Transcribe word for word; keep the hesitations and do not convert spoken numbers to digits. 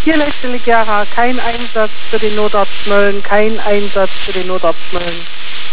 Hier Letztelig Gera, kein Einsatz für den Notarzt Mölln, kein Einsatz für den Notarzt Mölln.